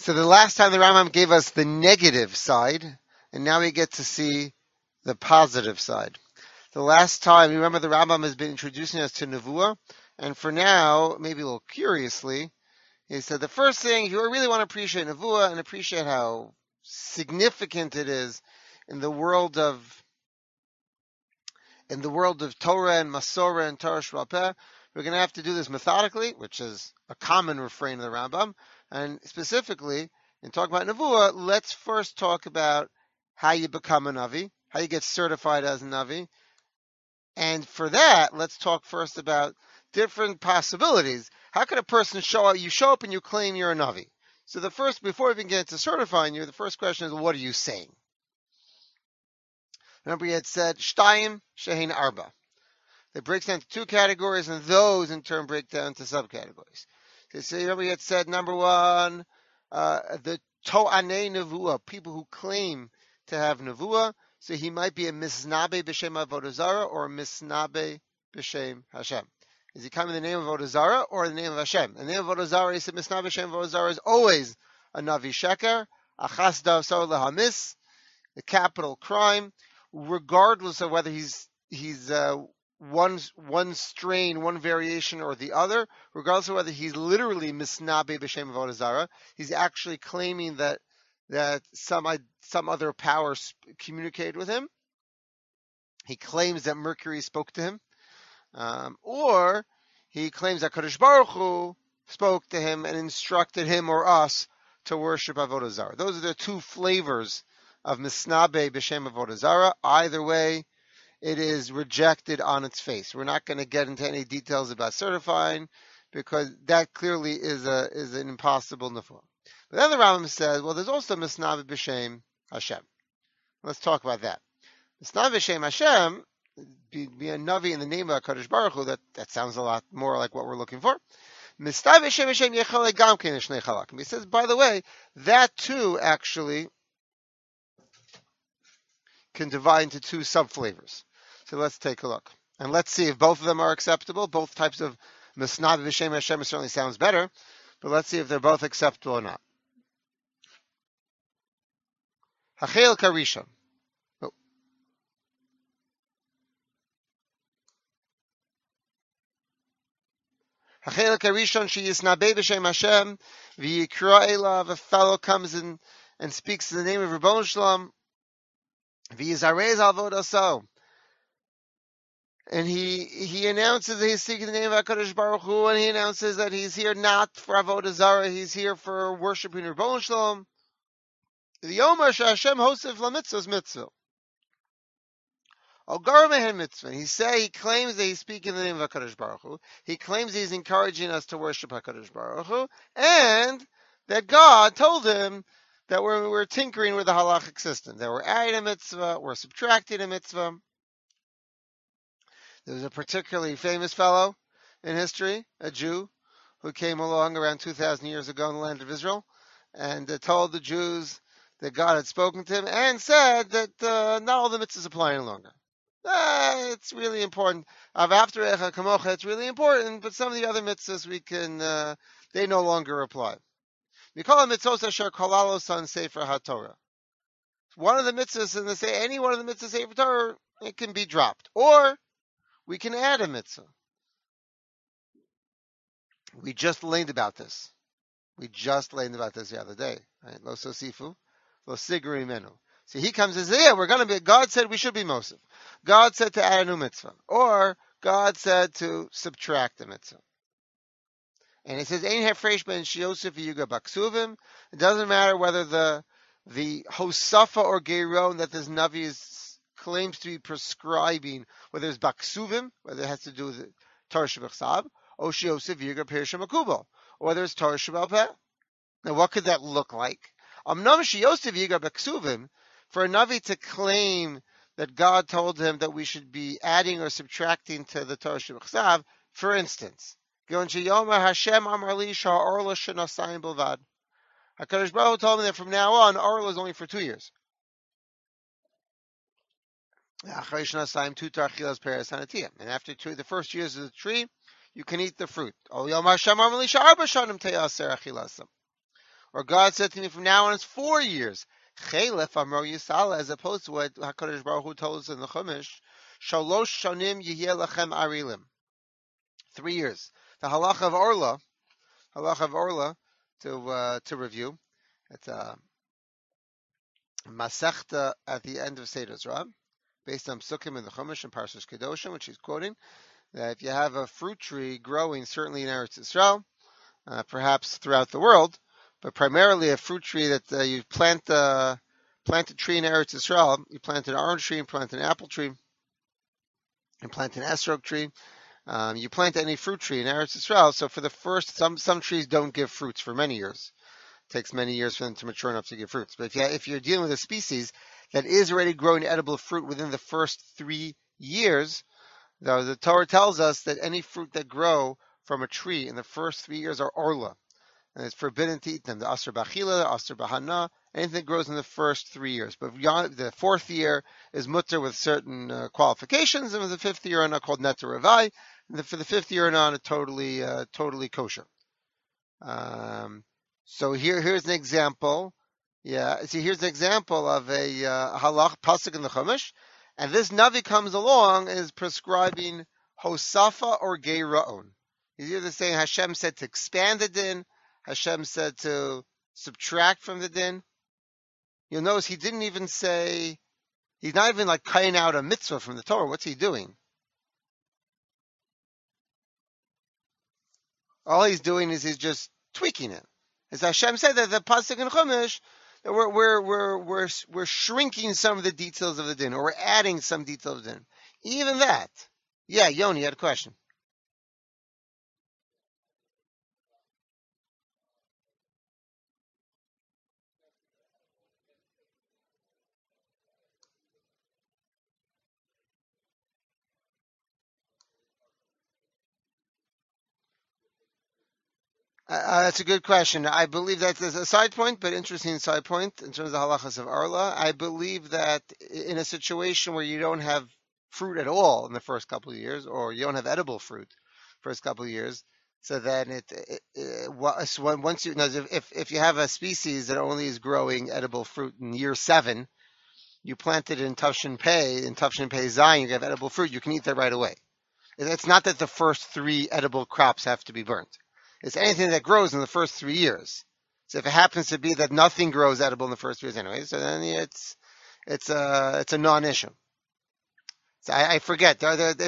So the last time the Rambam gave us the negative side, and now we get to see the positive side. The last time, remember the Rambam has been introducing us to Nevuah, and for now, maybe a little curiously, he said the first thing, if you really want to appreciate Nevuah and appreciate how significant it is in the world of Torah and Masorah and Torah Sheba'al Peh, we're going to have to do this methodically, which is a common refrain of the Rambam. And specifically, in talking about Nevuah, let's first talk about how you become a Navi, how you get certified as a Navi. And for that, let's talk first about different possibilities. How can a person show up? You show up and you claim you're a Navi. So before we even get into certifying you, the first question is, what are you saying? Remember, he had said, Shtayim Shehin Arba. It breaks down into two categories, and those in turn break down to subcategories. So remember, he had said, number one, the To'anei Nevuah, people who claim to have Nevuah. So he might be a Misnabe B'Shem Avodah Zarah or a Misnabe B'Shem Hashem. Is he coming in the name of Avodah Zarah or the name of Hashem? In the name of Avodah Zarah, he said Misnabe B'Shem Avodah Zarah is always a Navi Sheker, Achas Dav Sar Lehamis, the capital crime, regardless of whether he's one strain, one variation, or the other, regardless of whether he's literally Misnabe B'Shem Avodah Zarah, he's actually claiming that some other power communicated with him. He claims that Mercury spoke to him, or he claims that Kadosh Baruch Hu spoke to him and instructed him or us to worship Avodah Zarah. Those are the two flavors of Misnabe B'Shem Avodah Zarah. Either way, it is rejected on its face. We're not going to get into any details about certifying because that clearly is an impossible nevuah. But then the Rambam says, well, there's also Misnabe B'Shem Hashem. Let's talk about that. Misnabe B'Shem Hashem, be a Navi in the name of HaKadosh Baruch Hu, that sounds a lot more like what we're looking for. Misnabe B'Shem Hashem Yechalei Gam Kein Shnei Chalakim. He says, by the way, that too actually can divide into two subflavors. So let's take a look. And let's see if both of them are acceptable. Both types of Misnabe B'Shem Hashem certainly sounds better, but let's see if they're both acceptable or not. Hachel Karishon. Hachel Karishon she Yisnabe B'Shem Hashem v'yikra elav. A fellow comes in and speaks in the name of Ribono Shel Olam v'yizarez avodah so. And he announces that he's seeking the name of HaKadosh Baruch Hu, and he announces that he's here not for Avodah Zarah, he's here for worshiping Ribono Shel Olam. The Yomer Hashem Hosef LaMitzvah's mitzvah. Ogar Mehen mitzvah. He claims that he's speaking in the name of HaKadosh Baruch Hu. He claims he's encouraging us to worship HaKadosh Baruch Hu, and that God told him that we're tinkering with the halachic system, that we're adding a mitzvah, we're subtracting a mitzvah. There was a particularly famous fellow in history, a Jew, who came along around 2,000 years ago in the land of Israel and told the Jews that God had spoken to him and said that not all the mitzvahs apply any longer. It's really important. Avavtarecha kamocha, it's really important, but some of the other mitzvahs they no longer apply. Mikol mitzvos asher kolalos on Sefer HaTorah. One of the mitzvahs, and they say any one of the mitzvahs Sefer Torah, it can be dropped. Or we can add a mitzvah. We just learned about this. The other day. Right? Lo sosifu, lo sigru menu. So he comes and says, yeah, God said we should be Mosif. God said to add a new mitzvah. Or God said to subtract a mitzvah. And it says, Ein hefresh ben shiosef yuga baksuvim. It doesn't matter whether the hosafa or geiron that this Navi claims to be prescribing, whether it's baksuvim, whether it has to do with Torah Shebachsav, or shiosef yuga pirsha makubal, or whether it's Torah Sheba'al Peh. Now, what could that look like? Amnam shiosef yuga baksuvim, for a Navi to claim that God told him that we should be adding or subtracting to the Torah Shebachsav, for instance, Hashem Amar Li Sha'orla Shenasayim Bilvad. HaKadosh Baruch Hu told me that from now on, Orla is only for 2 years. And after the first years of the tree, you can eat the fruit. Or God said to me, from now on it's 4 years. Chelef Amro Yisala, as opposed to what HaKadosh Baruch Hu told us in the Chumash, Shalosh Shonim Yihye Lachem Arilim. 3 years. The Halacha of Orla, to review. It's Masechta at the end of Seder Torah, based on Psukim in the Chumash and Parshas Kedoshim, which he's quoting, that if you have a fruit tree growing, certainly in Eretz Yisrael, perhaps throughout the world, but primarily a fruit tree that you plant a tree in Eretz Yisrael, you plant an orange tree, you plant an apple tree, you plant an esrog tree, you plant any fruit tree in Eretz Yisrael. So for the first, some trees don't give fruits for many years. It takes many years for them to mature enough to give fruits. But if you're dealing with a species that is already growing edible fruit within the first 3 years, the Torah tells us that any fruit that grow from a tree in the first 3 years are orla, and it's forbidden to eat them. The asr b'achila, the asr b'hana, anything that grows in the first 3 years. But beyond the 4th year is mutter with certain qualifications, and with the 5th year on are called netar ravai. And for the 5th year on, it's totally kosher. So here's an example. Yeah, see, here's an example of a halach pasuk in the Chumash, and this Navi comes along and is prescribing hosafa or geira'on. He's either saying Hashem said to expand the din, Hashem said to subtract from the din. You'll notice he didn't even say, he's not even like cutting out a mitzvah from the Torah. What's he doing? All he's doing is he's just tweaking it. As Hashem said that the pasuk in Chumash, we're shrinking some of the details of the din, or we're adding some details of the din. Even that. Yeah, Yoni, you had a question. That's a good question. I believe that there's a side point, but interesting side point in terms of halachas of Arla. I believe that in a situation where you don't have fruit at all in the first couple of years, or you don't have edible fruit first couple of years, so then once you if you have a species that only is growing edible fruit in year 7, you plant it in Tavshin Pei Zayin, you have edible fruit, you can eat that right away. It's not that the first 3 edible crops have to be burnt. It's anything that grows in the first 3 years. So if it happens to be that nothing grows edible in the first 3 years anyway, so then it's a non-issue. So I forget.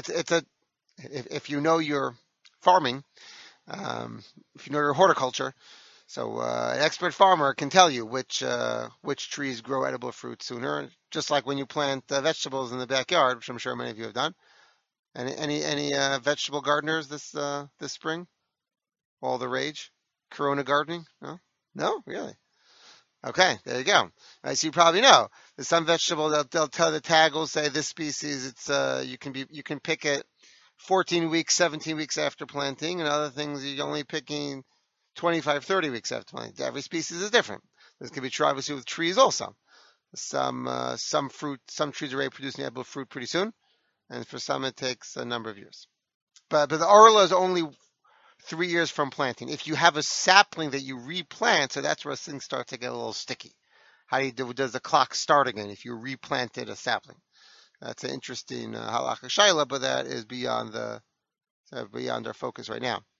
If you know your farming, if you know your horticulture, so an expert farmer can tell you which trees grow edible fruit sooner. Just like when you plant vegetables in the backyard, which I'm sure many of you have done. Any vegetable gardeners this spring? All the rage? Corona gardening? No, really. Okay, there you go. Right, so you probably know there's some vegetable they'll tell the tag will say this species it's you can pick it 14 weeks, 17 weeks after planting, and other things you're only picking 25, 30 weeks after planting. Every species is different. This can be true obviously with trees also. Some trees are already producing edible fruit pretty soon, and for some it takes a number of years. But the orla is only 3 years from planting. If you have a sapling that you replant, so that's where things start to get a little sticky. Does the clock start again if you replanted a sapling? That's an interesting halacha shaila, but that is beyond our focus right now.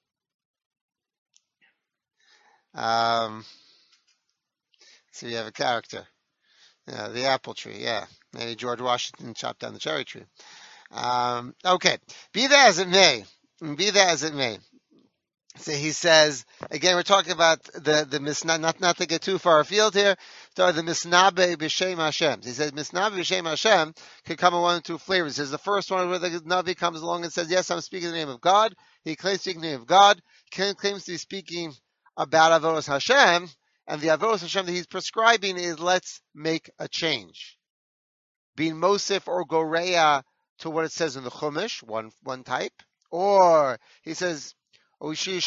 So you have a character, the apple tree. Yeah, maybe George Washington chopped down the cherry tree. Okay, be that as it may. So he says, again, we're talking about the misna, not to get too far afield here, the misnabe b'shem Hashem. He says, misnabe b'shem Hashem can come in one of 2 flavors. He says the first one where the Navi comes along and says, yes, I'm speaking in the name of God. He claims to speak in the name of God. He claims to be speaking about Avodas Hashem. And the Avodas Hashem that he's prescribing is, let's make a change. Being Mosif or Goreya to what it says in the Chumash, one type. Or he says, or he's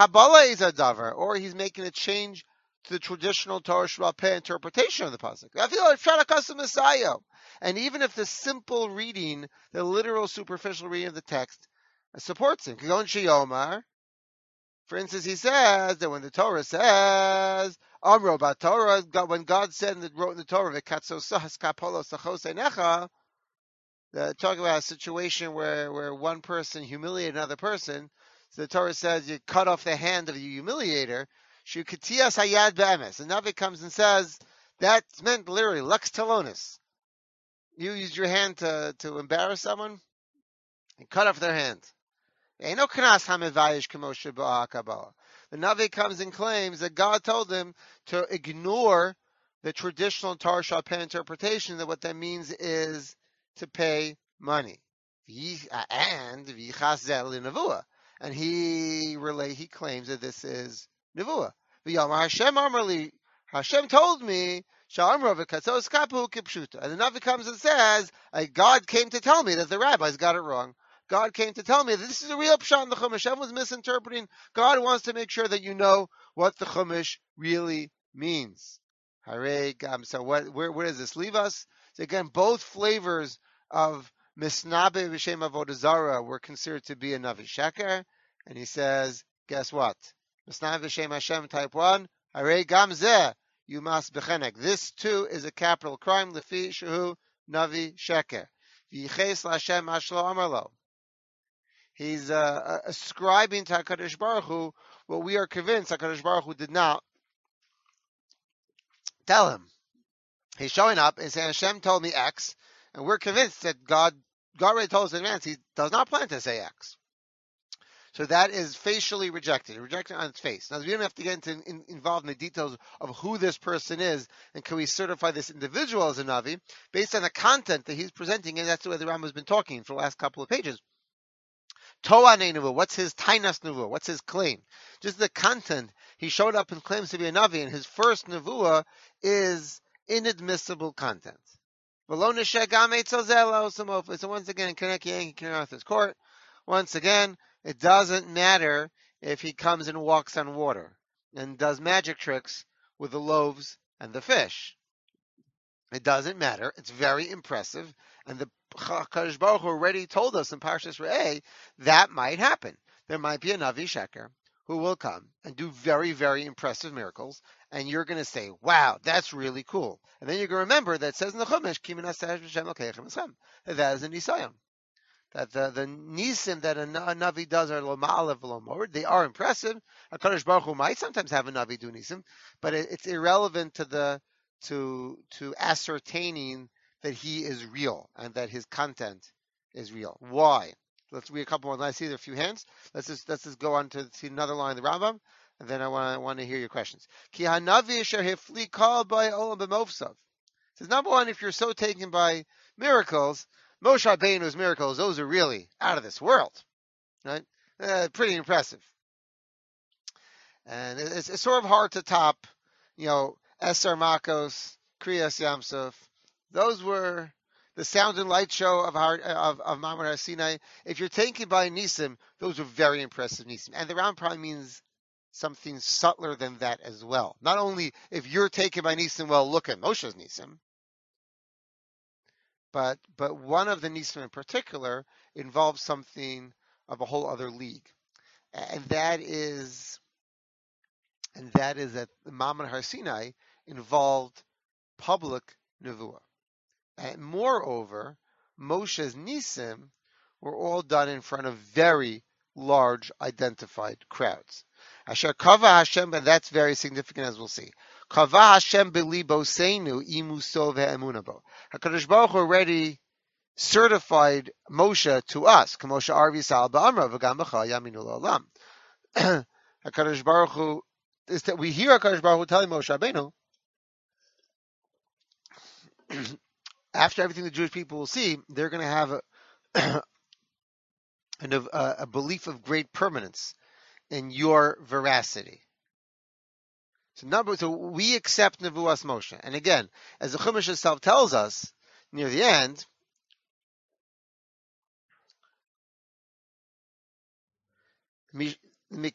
making a change to the traditional Torah Sheba'al Peh interpretation of the pasuk. And even if the simple reading, the literal superficial reading of the text, supports him, for instance, he says that when the Torah says, Amro Batorah, when God said and wrote in the Torah, "V'katzosas kapolo sachos einecha," talking about a situation where one person humiliated another person. So the Torah says you cut off the hand of the humiliator. Shukatiyas hayad be'emes. And Navi comes and says that's meant literally lux talonis. You used your hand to embarrass someone and cut off their hand. The Navi comes and claims that God told him to ignore the traditional Torah Shapeh interpretation that what that means is to pay money. And he claims that this is nevuah. Hashem told me, and the Navi comes and says, God came to tell me that the rabbis got it wrong. God came to tell me that this is a real pshat in the Chumash. Hashem was misinterpreting. God wants to make sure that you know what the Chumash really means. So where does this leave us? So again, both flavors of Misnabe B'Shem Avodah Zarah were considered to be a Navi Sheker. And he says, guess what? Misnabe B'Shem Hashem type 1, Harei Gam Zeh, you must bechenek. This too is a capital crime, Lefi Shehu Navi Sheker. V'yiches L'Hashem Ashlo Amarlo. He's ascribing to HaKadosh Baruch Hu what we are convinced HaKadosh Baruch Hu did not tell him. He's showing up and saying, Hashem told me X, and we're convinced that God already told us in advance he does not plan to say X. So that is facially rejected on its face. Now, we don't have to get involved in the details of who this person is, and can we certify this individual as a Navi, based on the content that he's presenting, and that's the way the Rambam has been talking for the last couple of pages. Toanei Nevuah, what's his Tainas Nevuah? What's his claim? Just the content. He showed up and claims to be a Navi, and his first Nevuah is inadmissible content. So once again, Keneki court. Once again, it doesn't matter if he comes and walks on water and does magic tricks with the loaves and the fish. It doesn't matter. It's very impressive. And the HaKadosh Baruch Hu already told us in Parshas Re'eh that might happen. There might be a Navi Sheker who will come and do very, very impressive miracles. And you're going to say, wow, that's really cool. And then you're going to remember that it says in the Chumash, that is a Nisayim. That the Nisim that a Navi does are lo ma'alev lo mored. They are impressive. HaKadosh Baruch Hu might sometimes have a Navi do Nisim, but it's irrelevant to ascertaining that he is real and that his content is real. Why? Let's read a couple more. I see there are a few hands. Let's just go on to see another line in the Rambam, and then I want to hear your questions. Ki hanavi asher hifli kol by olam b'mofsav. Says number one, if you're so taken by miracles, Moshe Rabbeinu's miracles, those are really out of this world, right? Pretty impressive, and it's sort of hard to top, Eser Makos, Kriyas Yamsuf. Those were the sound and light show of Mamre Har Sinai. If you're taken by Nisim, those were very impressive Nisim. And the Ram probably means something subtler than that as well. Not only if you're taken by Nisim, well, look at Moshe's Nisim. But one of the Nisim in particular involves something of a whole other league. And that is that the Mamre Har Sinai involved public nevuah. And moreover, Moshe's Nisim were all done in front of very large identified crowds. Asher kava Hashem, and that's very significant as we'll see. Kava Hashem beliboseinu imuso ve'emunabo. HaKadosh Baruch Hu already certified Moshe to us. K'moshe arvi sal ba'amra v'gam b'cha yaminu l'olam. HaKadosh Baruch Hu, is that we hear HaKadosh Baruch Hu telling Moshe Rabbeinu, after everything the Jewish people will see, they're going to have a belief of great permanence in your veracity. So we accept Nevuas Moshe. And again, as the Chumash itself tells us, near the end, look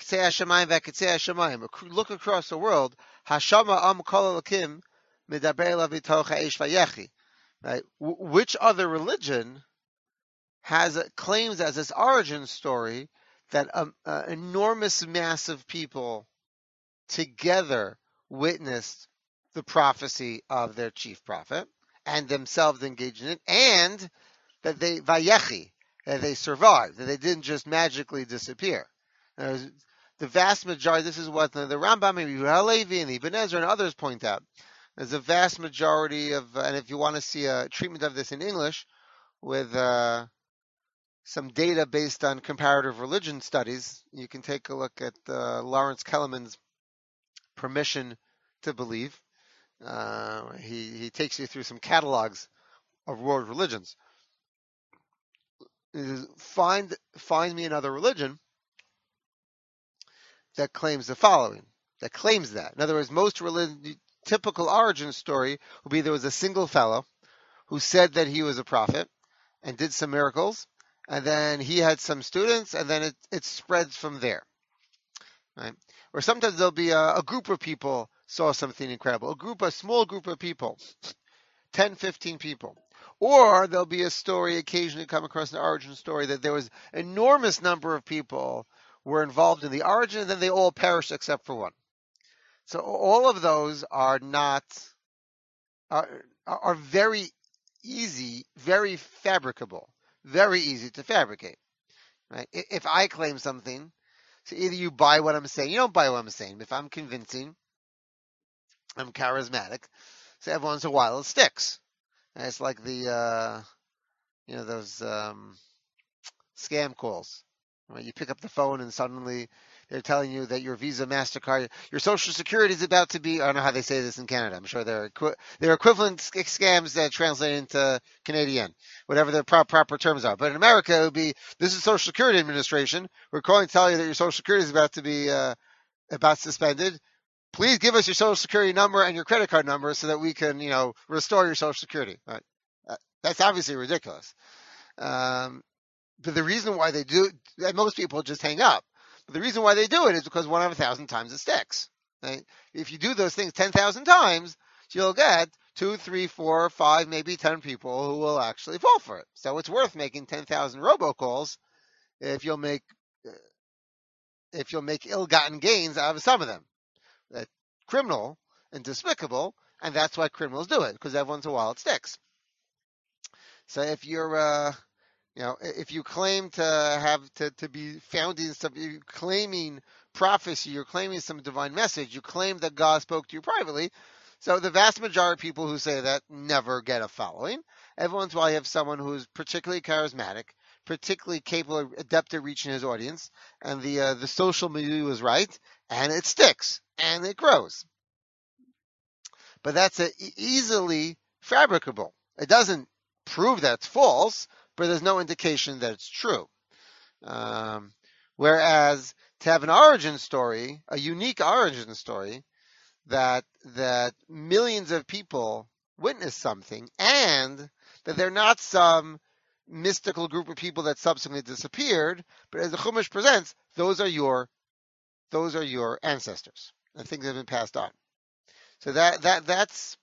across the world, Hashama am kol elokim medaber elav mitoch ha'esh vayechi. Right? Which other religion claims as its origin story that an enormous mass of people together witnessed the prophecy of their chief prophet and themselves engaged in it, and that they vayechi, that they survived, that they didn't just magically disappear. The vast majority, this is what the Rambam, Halevi, and Ibn Ezra and others point out. There's a vast majority of, and if you want to see a treatment of this in English with some data based on comparative religion studies, you can take a look at Lawrence Kellerman's Permission to Believe. He takes you through some catalogs of world religions. Find me another religion that claims the following, that claims that. In other words, most typical origin story will be there was a single fellow who said that he was a prophet and did some miracles, and then he had some students, and then it spreads from there. Right? Or sometimes there'll be a group of people saw something incredible, a small group of people, 10, 15 people. Or there'll be a story, occasionally come across an origin story, that there was an enormous number of people were involved in the origin, and then they all perished except for one. So all of those are very easy, very fabricable, very easy to fabricate. Right? If I claim something, so either you buy what I'm saying, you don't buy what I'm saying. If I'm convincing, I'm charismatic, so every once in a while it sticks. And it's like the those scam calls. Right? You pick up the phone and suddenly they're telling you that your Visa, MasterCard, your Social Security is about to be, I don't know how they say this in Canada. I'm sure they're equivalent scams that translate into Canadian, whatever the proper terms are. But in America, it would be, this is Social Security Administration. We're calling to tell you that your Social Security is about to be suspended. Please give us your Social Security number and your credit card number so that we can, restore your Social Security. Right? That's obviously ridiculous. But the reason why they do, and most people just hang up. But the reason why they do it is because 1 out of 1,000 times it sticks. Right? If you do those things 10,000 times, you'll get 2, 3, 4, 5, maybe 10 people who will actually fall for it. So it's worth making 10,000 robocalls if you'll make ill-gotten gains out of some of them. That's criminal and despicable, and that's why criminals do it, because every once in a while it sticks. So if you're if you claim to have to be founding you're claiming prophecy, you're claiming some divine message, you claim that God spoke to you privately. So the vast majority of people who say that never get a following. Every once in a while you have someone who's particularly charismatic, particularly capable, adept at reaching his audience, and the social milieu is right, and it sticks, and it grows. But that's easily fabricable. It doesn't prove that's false, but there's no indication that it's true. Whereas to have an origin story, a unique origin story, that millions of people witness something, and that they're not some mystical group of people that subsequently disappeared, but as the Chumash presents, those are your ancestors, and things have been passed on. So that's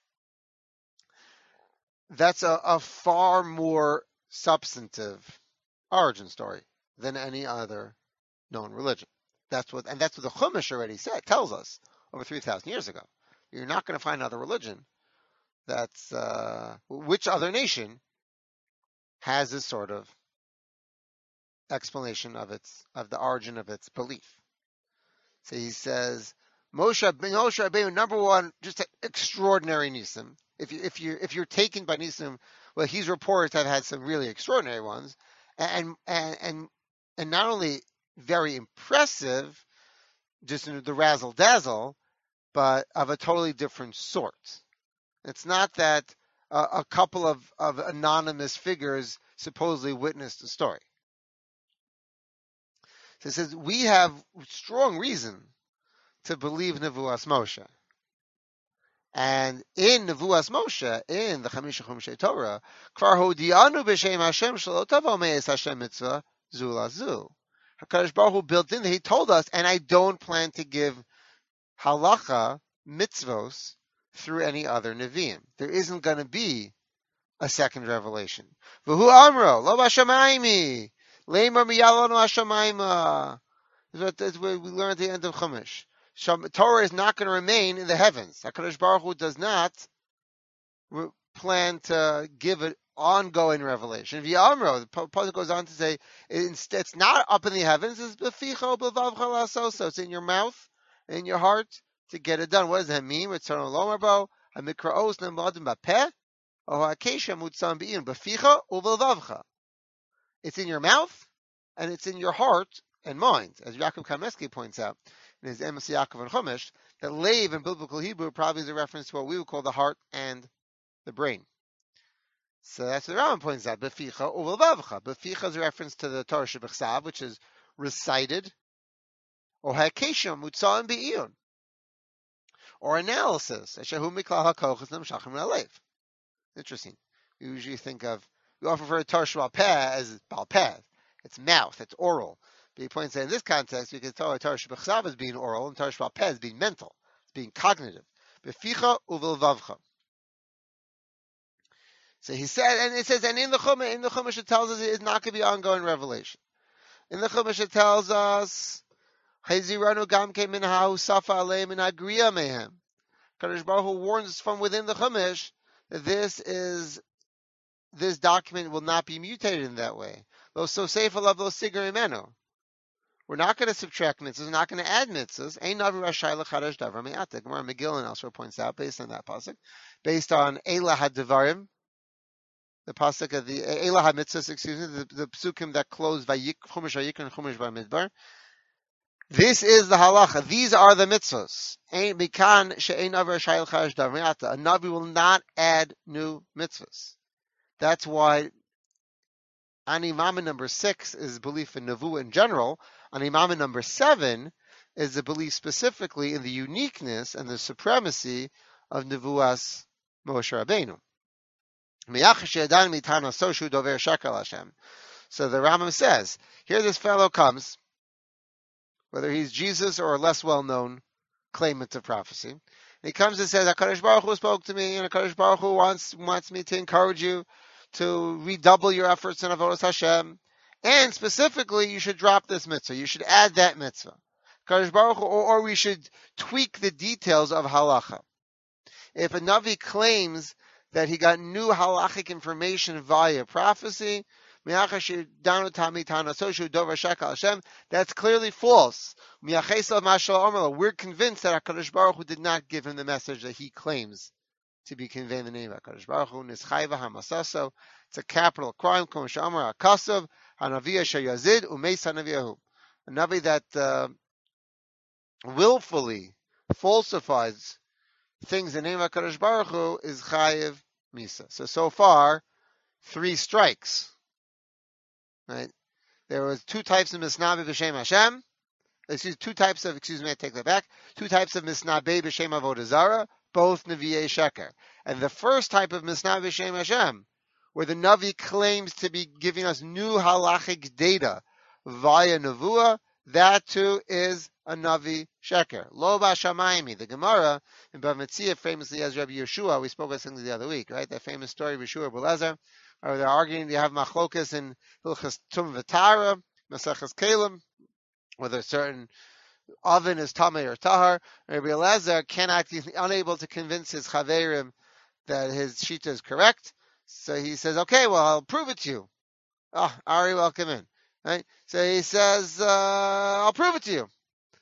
a far more substantive origin story than any other known religion. That's what the Chumash already tells us over 3,000 years ago. You're not going to find another religion that's which other nation has this sort of explanation of the origin of its belief. So he says Moshe Rabbeinu, number one, just extraordinary nisim. If you're taken by nisim, well, he's reported to have had some really extraordinary ones, and not only very impressive, just the razzle dazzle, but of a totally different sort. It's not that a couple of anonymous figures supposedly witnessed the story. So it says we have strong reason to believe Nevuas Moshe. And in Nevuas Moshe, in the Chamisha Chumshei Torah, Kvar hodianu b'shem Hashem shelo tavo me'es Hashem mitzvah zu lazu. HaKadosh Baruch Hu built in, he told us, and I don't plan to give halacha, mitzvos, through any other Nevi'im. There isn't going to be a second revelation. V'hu amro, lo b'shamayimi, leimar miyalonu hashamayma. That's what we learned at the end of Chumash. Torah is not going to remain in the heavens. HaKadosh Baruch Hu does not plan to give an ongoing revelation. V'yamro, the pasuk goes on to say, it's not up in the heavens. It's beficho b'vavcha la'asoso. It's in your mouth, in your heart, to get it done. What does that mean? Return lomarbo hamikraos nemadim bapeh or ha'akesha mutzam be'in beficha u'v'vavcha. It's in your mouth, and it's in your heart and mind, as Yaakov Kameski points out in his Emes Yaakov and Chumash, that leiv in biblical Hebrew probably is a reference to what we would call the heart and the brain. So that's what the Rambam points out. Beficha u'v'vavcha. Beficha is a reference to the Torah Shebechsav, which is recited, or ha'kesha mutzam be'iyun, or analysis. Eshehu miklal ha'kochas nemshachim le'alev. Interesting. We usually think of, we often refer to Torah Shebal Peh as Bal Peh. It's mouth, it's oral. But he points out in this context, we can tell Torah Shebechsav as being oral and Torah Shebal Peh as being mental, as being cognitive. Beficha u'v'vavcha. So he said, and it says, and in the Chumash it tells us it is not going to be ongoing revelation. In the Chumash it tells us, Heziranu gamke min ha'usafa aleim min ha'griya mehem. Kadosh Baruch Hu warns us from within the Chumash that this document will not be mutated in that way. Lo soseifa lav lo sigar imenu. We're not going to subtract mitzvahs. We're not going to add mitzvahs. Ein navi rashai l'chadash davar me'ata. Gemara Megillah also points out, based on that pasuk, based on Eila HaDevarim, the pasuk of the Eila HaMitzvahs, the psukim that close Chumash Vayikra and Chumash Bamidbar. This is the halacha. These are the mitzvahs. A Navi will not add new mitzvahs. That's why Animama number 6 is belief in Nevuah in general. Animama number 7 is the belief specifically in the uniqueness and the supremacy of Nevuas Moshe Rabbeinu. So the Rambam says, here this fellow comes, whether he's Jesus or a less well-known claimant of prophecy. And he comes and says, HaKadosh Baruch Hu spoke to me, and HaKadosh Baruch Hu wants me to encourage you to redouble your efforts in Avodas Hashem. And specifically, you should drop this mitzvah. You should add that mitzvah. HaKadosh Baruch Hu, or we should tweak the details of halacha. If a Navi claims that he got new halachic information via prophecy, that's clearly false. We're convinced that HaKadosh Baruch Hu did not give him the message that he claims to be conveying the name of HaKadosh Baruch Hu. It's a capital crime. A Navi that willfully falsifies things in the name of HaKadosh Baruch Hu is chayiv misa. So far, 3 strikes. Right? There was 2 types of misnabe b'shem Hashem. I take that back. 2 types of misnabe b'shem avodah zara, both nevi'ei sheker. And the first type of misnabe b'shem Hashem, where the Navi claims to be giving us new halachic data via nevuah, that too is a Navi sheker. Lo b'shamayim. The Gemara in Bava Metzia famously has Rabbi Yeshua. We spoke about something the other week, right? That famous story of Yeshua Belezer. Or they're arguing, they have machlokas in Hilchas Tum V'Tara, Maseches Kelim, whether a certain oven is tamei or tahar. Rabbi Eliezer he's unable to convince his chaverim that his shita is correct. So he says, okay, well, I'll prove it to you. Oh, Ari, welcome in. Right? So he says, I'll prove it to you.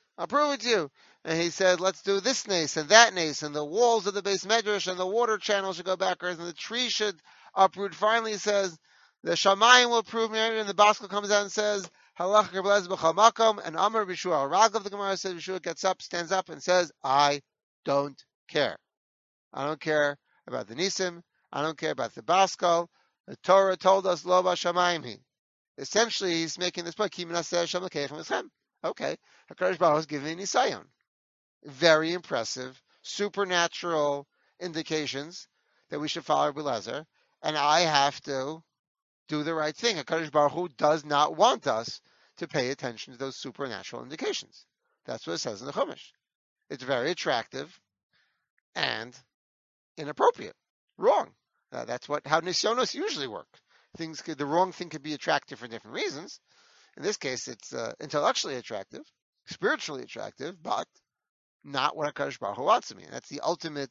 And he said, let's do this nace and that nace, and the walls of the base medrash and the water channel should go backwards, and the tree should uproot. Finally, he says, the Shamayim will prove me, and the Baskel comes out and says, Halach Gerblez b'chal makom, and Amar B'Shua Ragav, the Gemara says, B'Shua gets up, stands up, and says, I don't care. I don't care about the Nisim. I don't care about the Baskel. The Torah told us, Lo b'Shamayim hi. Essentially, he's making this point, Kim Naseh Hashem l'keichem eschem. Okay, HaKadosh Baruch Hu is giving Nisayon. Very impressive, supernatural indications that we should follow Rabbi Eliezer, and I have to do the right thing. HaKadosh Baruch Hu does not want us to pay attention to those supernatural indications. That's what it says in the Chumash. It's very attractive and inappropriate. Wrong. That's how nisyonos usually work. The wrong thing could be attractive for different reasons. In this case, it's intellectually attractive, spiritually attractive, but not what HaKadosh Baruch Hu wants of me. That's the ultimate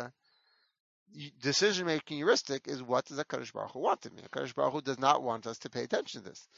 decision-making heuristic, is what does HaKadosh Baruch Hu want of me? HaKadosh Baruch Hu does not want us to pay attention to this.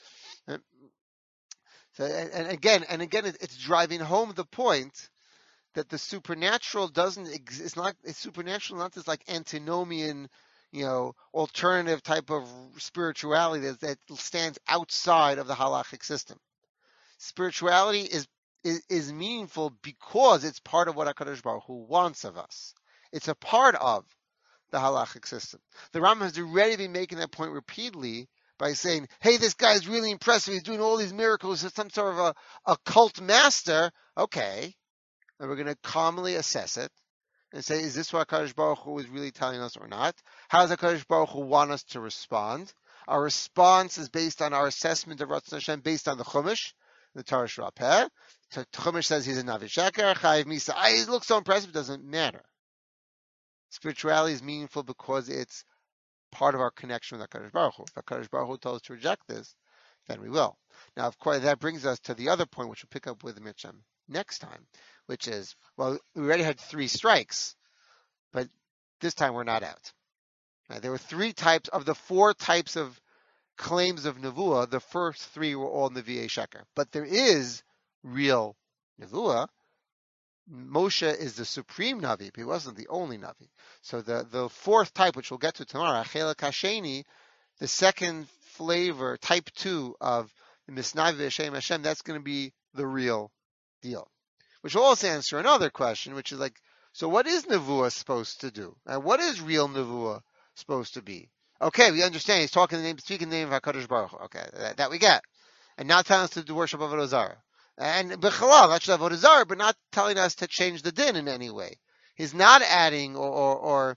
So, and again, it's driving home the point that the supernatural doesn't exist. It's supernatural, not this like antinomian, alternative type of spirituality that stands outside of the halachic system. Spirituality is meaningful because it's part of what HaKadosh Baruch Hu wants of us. It's a part of the halachic system. The Rambam has already been making that point repeatedly by saying, hey, this guy is really impressive. He's doing all these miracles. He's some sort of a cult master. Okay. And we're going to calmly assess it and say, is this what HaKadosh Baruch Hu is really telling us or not? How does HaKadosh Baruch Hu want us to respond? Our response is based on our assessment of Ratzon Hashem, based on the Chumash, the Torah Sh'Rah Peh. The Chumash says he's a Navi Sheker, Chayiv Misa. He looks so impressive, it doesn't matter. Spirituality is meaningful because it's part of our connection with HaKadosh Baruch Hu. If HaKadosh Baruch Hu told us to reject this, then we will. Now, of course, that brings us to the other point, which we'll pick up with Mirchem next time, which is, well, we already had 3 strikes, but this time we're not out. Right? There were 3 types of the 4 types of claims of Nevuah. The first 3 were all Nevi'ei Sheker. But there is real Nevuah. Moshe is the supreme Navi, but he wasn't the only Navi. So the 4th type, which we'll get to tomorrow, Achelak Hasheni, the second flavor, type 2 of the Misnavi V'Shem Hashem, that's going to be the real deal. Which will also answer another question, which is like, so what is Nevuah supposed to do? And what is real Nevuah supposed to be? Okay, we understand he's speaking the name of HaKadosh Baruch Hu. Okay, that we get. And not telling us to do worship of Avodah Zarah. And B'chalal, not just Avodah Zarah, but not telling us to change the din in any way. He's not adding or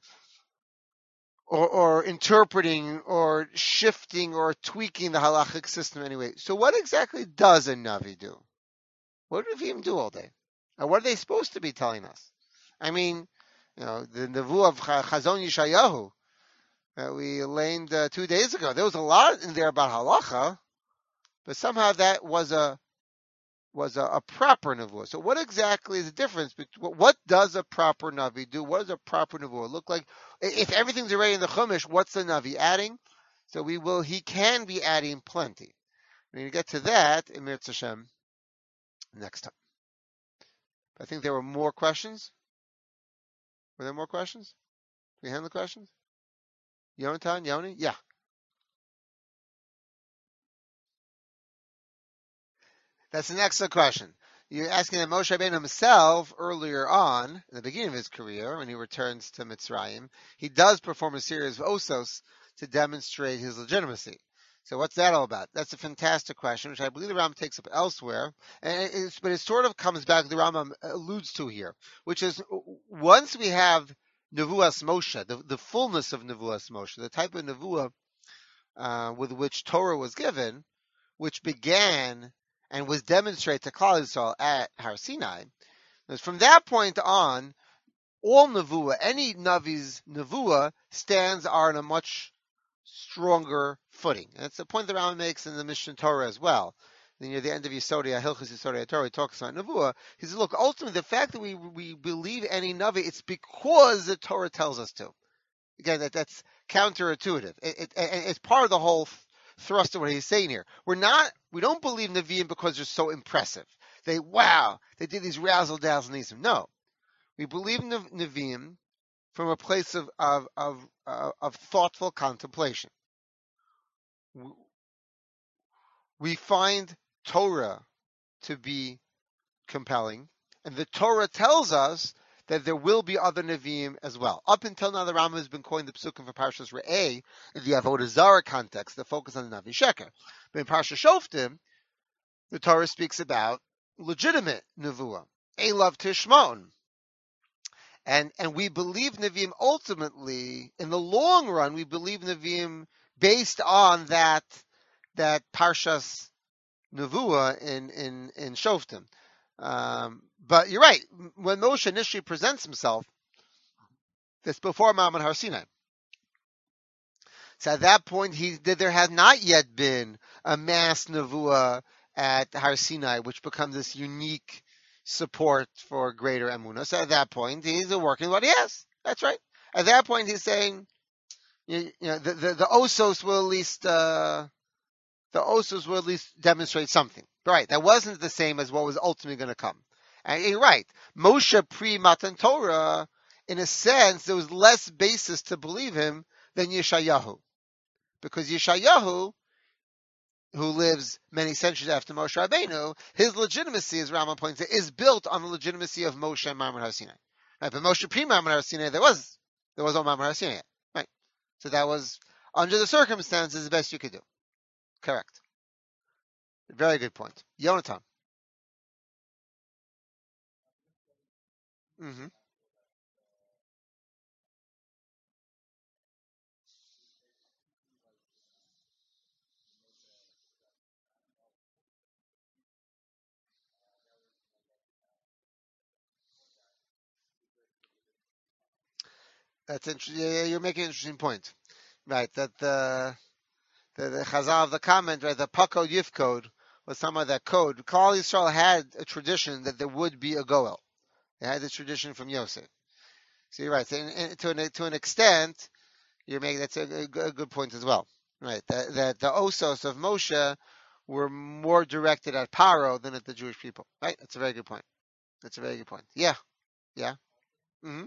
interpreting or shifting or tweaking the halachic system anyway. So what exactly does a Navi do? What do Nevi'im do all day? And what are they supposed to be telling us? I mean, the Nevuah of Chazon Yeshayahu that we learned 2 days ago, there was a lot in there about halacha, but somehow that was a proper Nevuah. So what exactly is the difference? What does a proper Navi do? What does a proper Nevuah look like? If everything's already in the Chumash, what's the Navi adding? So he can be adding plenty. We're going to get to that in Mirz Hashem next time. I think there were more questions. Were there more questions? Did we handle the questions? Yonatan, Yoni? Yeah. That's an excellent question. You're asking that Moshe Rabbeinu himself, earlier on, in the beginning of his career, when he returns to Mitzrayim, he does perform a series of osos to demonstrate his legitimacy. So what's that all about? That's a fantastic question, which I believe the Rambam takes up elsewhere, but it sort of comes back to the Rambam alludes to here, which is once we have Nevuas Moshe, the fullness of Nevuas Moshe, the type of Nevuah with which Torah was given, which began and was demonstrated to Klal Yisrael at Har Sinai. From that point on, all Nevuah, any Navi's Nevuah, stands on a much stronger footing. And it's the point that Rambam makes in the Mishnah Torah as well. Then near the end of Yisodei, Hilchos Yisodei Torah, he talks about Nevuah. He says, look, ultimately, the fact that we believe any Navi, it's because the Torah tells us to. Again, that's counterintuitive. It's part of the whole thrust of what he's saying here. We don't believe Nevi'im because they're so impressive. They did these razzle dazzle nisim. No. We believe in Nevi'im from a place of thoughtful contemplation. We find Torah to be compelling, and the Torah tells us that there will be other Nevi'im as well. Up until now, the Rambam has been calling the Psukim for Parshas Re'eh in the Avodah Zarah context, the focus on the Navi Sheker. But in Parshas Shoftim, the Torah speaks about legitimate Nevuah, Elav Tishmon. And we believe Nevi'im ultimately, in the long run, we believe Nevi'im based on that Parshas Nevuah in Shoftim. But you're right. When Moshe initially presents himself, that's before Ma'amad Har Sinai. So at that point, there has not yet been a mass Nevuah at Har Sinai, which becomes this unique support for greater emuna. So at that point, he's working what he has. That's right. At that point, he's saying, the osos will at least demonstrate something. Right. That wasn't the same as what was ultimately going to come. And you're right. Moshe pre Matan Torah, in a sense, there was less basis to believe him than Yeshayahu, because Yeshayahu, who lives many centuries after Moshe Rabbeinu, his legitimacy, as Rama points out, is built on the legitimacy of Moshe and Maamar Har Sinai. Right, but Moshe pre-Maamar Har Sinai, there was no Maamar Har Sinai yet. Right, so that was, under the circumstances, the best you could do. Correct. Very good point. Yonatan. Mm-hmm. That's interesting. Yeah, you're making an interesting point. Right, that the Chazal of the comment, right, the Pakod Yif code was some of that code. Klal Yisrael had a tradition that there would be a Goel. They had this tradition from Yosef. So you're right. So to an extent, you're making that's a good point as well. Right. That the osos of Moshe were more directed at Paro than at the Jewish people. Right. That's a very good point. That's a very good point. Yeah. Yeah. Hmm.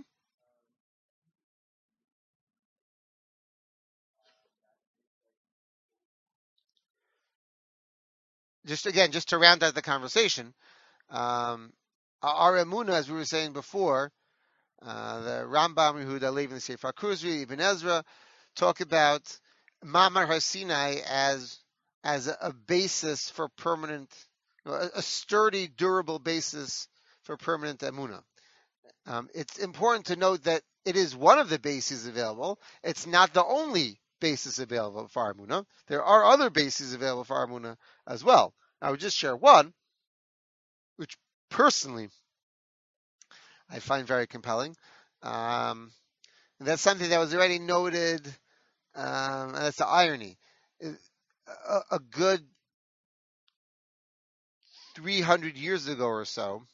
Just to round out the conversation, um, our emuna, as we were saying before, the Rambam, Yehuda Levi, the Sefer Kuzri, Ibn Ezra, talk about Maamar Har Sinai as a basis for permanent, a sturdy, durable basis for permanent emuna. It's important to note that it is one of the bases available. It's not the only basis available for emuna. There are other bases available for emuna as well. I would just share one, which personally I find very compelling. Um, and that's something that was already noted, and that's the irony. A good 300 years ago or so,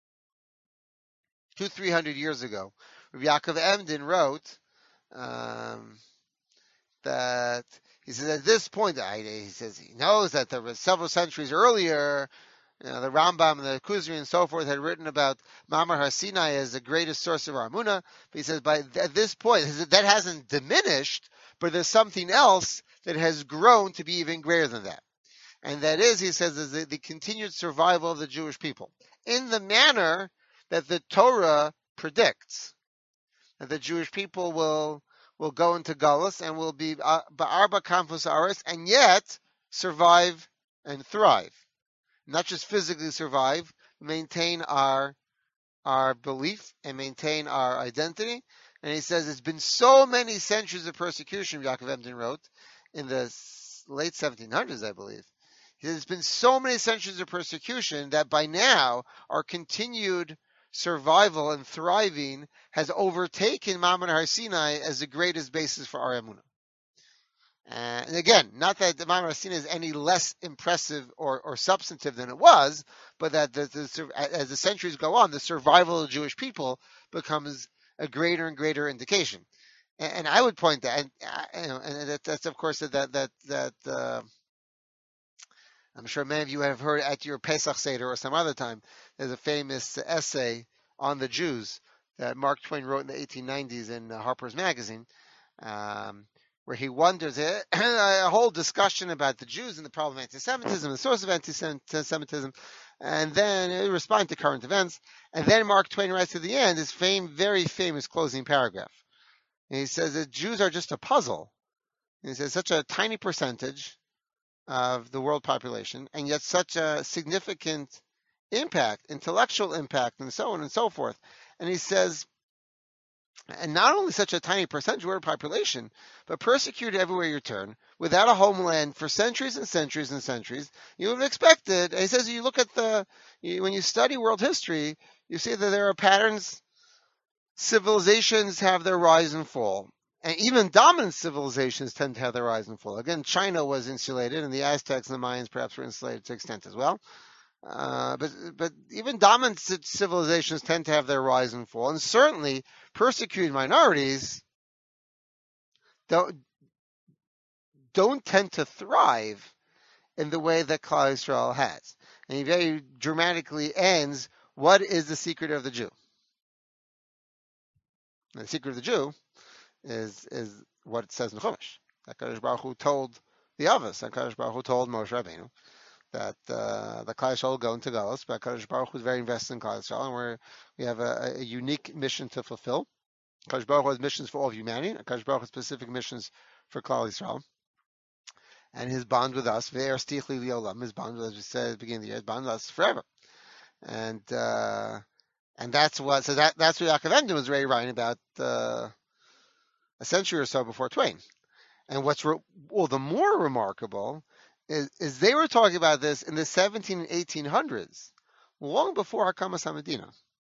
300 years ago, Rabbi Yaakov Emden wrote um, that he says at this point, he says he knows that there was several centuries earlier, the Rambam and the Kuzri and so forth had written about Maamar Har Sinai as the greatest source of our Amunah. But he says, at this point, that hasn't diminished, but there's something else that has grown to be even greater than that. And that is, he says, is the continued survival of the Jewish people in the manner that the Torah predicts. That the Jewish people will go into Galus and will be Ba'arba Kampus Aris and yet survive and thrive. Not just physically survive, maintain our belief and maintain our identity. And he says it's been so many centuries of persecution, Yaakov Emden wrote, in the late 1700s, I believe. He says it's been so many centuries of persecution that by now our continued survival and thriving has overtaken Maamar Har Sinai as the greatest basis for our emunah. And again, not that the Maamar Har Sinai is any less impressive or substantive than it was, but that as the centuries go on, the survival of the Jewish people becomes a greater and greater indication. And I would point that, and that's of course that I'm sure many of you have heard at your Pesach Seder or some other time. There's a famous essay on the Jews that Mark Twain wrote in the 1890s in Harper's Magazine. Where he wonders a whole discussion about the Jews and the problem of anti-Semitism, the source of anti-Semitism, and then respond to current events. And then Mark Twain writes at the end his very famous closing paragraph. And he says that Jews are just a puzzle. And he says such a tiny percentage of the world population, and yet such a significant impact, intellectual impact, and so on and so forth. And he says, and not only such a tiny percentage of the world population, but persecuted everywhere you turn, without a homeland for centuries and centuries and centuries. You would have expected, he says, you look at when you study world history, you see that there are patterns. Civilizations have their rise and fall. And even dominant civilizations tend to have their rise and fall. Again, China was insulated, and the Aztecs and the Mayans perhaps were insulated to an extent as well. But even dominant civilizations tend to have their rise and fall, and certainly persecuted minorities don't don't tend to thrive in the way that Klal Yisrael has. And he very dramatically ends, what is the secret of the Jew? And the secret of the Jew is what it says in Chumash. That Kadosh Baruch Hu told the Avos, and Kadosh Baruch Hu told Moshe Rabbeinu that the Klal Yisrael will go into Galus, but Kadosh Baruch Hu is very invested in Klal Yisrael, and we have a unique mission to fulfill. Kadosh Baruch Hu has missions for all of humanity, and Kadosh Baruch Hu has specific missions for Klal Yisrael. And his bond with us, Ve'er Stichli Liolam, his bond with us, as we said at the beginning of the year, his bond with us forever. And that's what Yaakov Emden was already writing about a century or so before Twain. And what's all the more remarkable is they were talking about this in the 17 and 1800s, long before Hakamas HaMedina.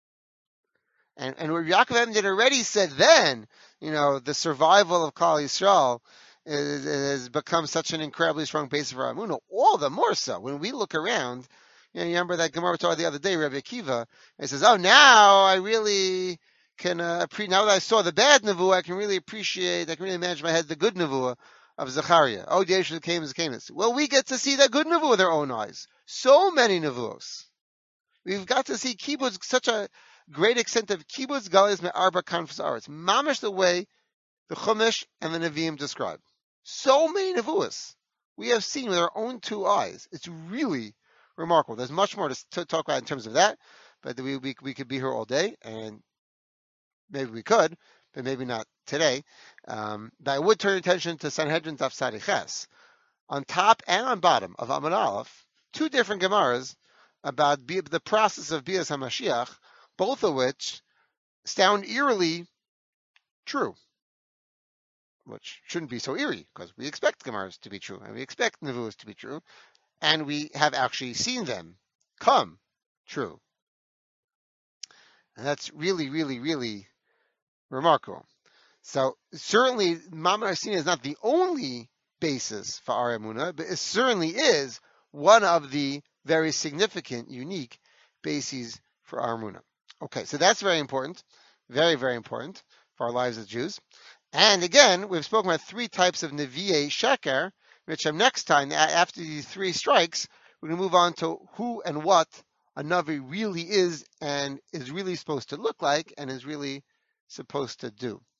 And where Yaakov Emden already said then, the survival of Klal Yisrael has become such an incredibly strong base of our Amunah, all the more so when we look around. You remember that Gemara we taught the other day, Rabbi Akiva, he says, "Oh, now I really can now that I saw the bad nevuah, I can really manage my head the good nevuah of Zechariah. Oh, Yeshua came as came. Well, we get to see that good nevuah with our own eyes. So many nevuos. We've got to see kibbutz, such a great extent of kibbutz galis me'arba kanfus aretz, mamish the way the Chumash and the Nevi'im describe. So many nevuos we have seen with our own two eyes. It's really remarkable. There's much more to talk about in terms of that, but we could be here all day, and maybe we could, but maybe not today. But I would turn attention to Sanhedrin Daf Sadi Ches. On top and on bottom of Amud Aleph, two different Gemaras about the process of Bias HaMashiach, both of which sound eerily true, which shouldn't be so eerie, because we expect Gemaras to be true, and we expect Nevuos to be true, and we have actually seen them come true. And that's really, really, really remarkable. So certainly, Mammon Arsina is not the only basis for our Emunah, but it certainly is one of the very significant, unique bases for our Emunah. Okay, so that's very important, very, very important for our lives as Jews. And again, we've spoken about three types of Nevi'ei Sheker, which next time, after these three strikes, we're going to move on to who and what a Navi really is and is really supposed to look like and is really supposed to do.